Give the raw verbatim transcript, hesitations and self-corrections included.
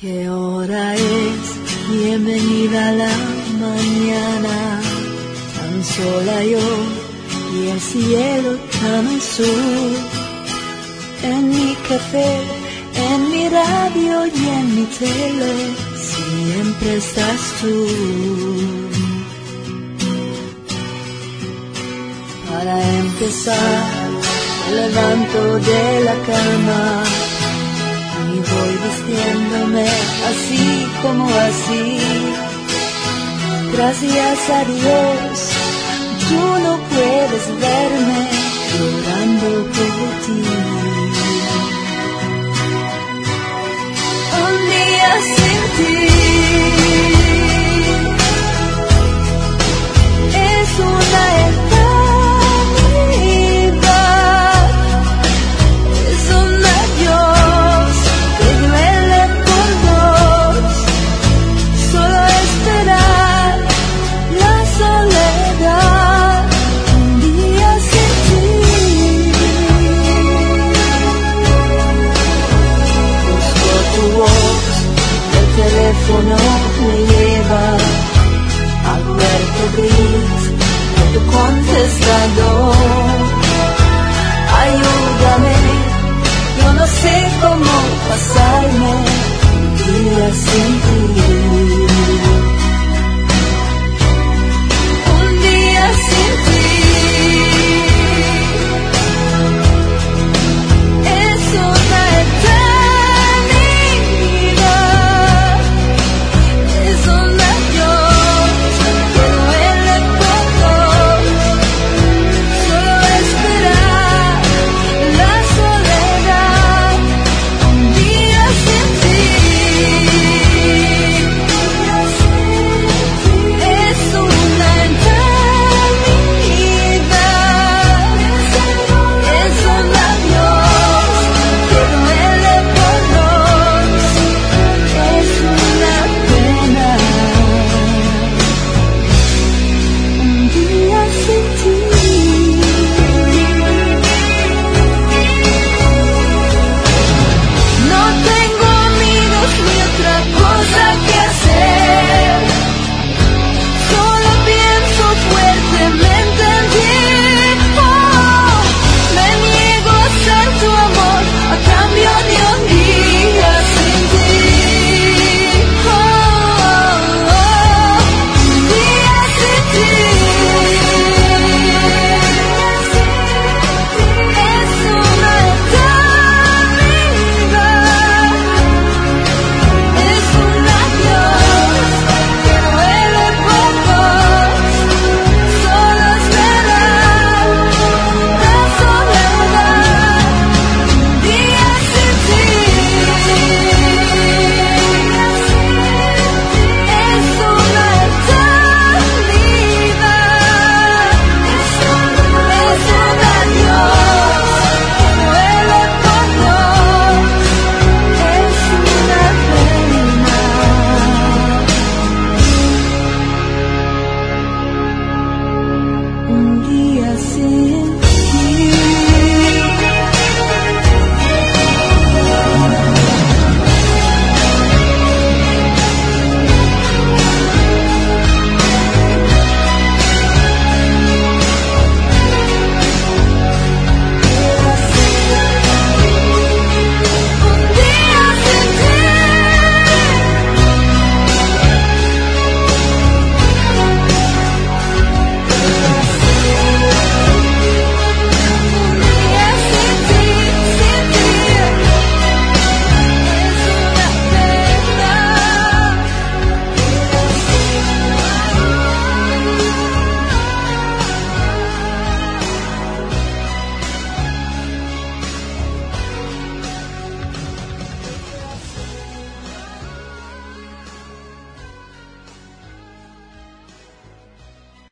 ¿Qué hora es? Bienvenida a la mañana, tan sola yo y el cielo tan azul. En mi café, en mi radio y en mi tele, siempre estás tú. Para empezar, me levanto de la cama y voy vistiéndome así como así. Gracias a Dios, tú no puedes verme llorando por ti. Un día sin ti es una eternidad, es un adiós que duele por dos, solo esperar la soledad. Un día sin ti, busco tu voz, el teléfono me lleva al cuarto gris de tu contestador. Ayúdame, yo no sé cómo pasarme un día sin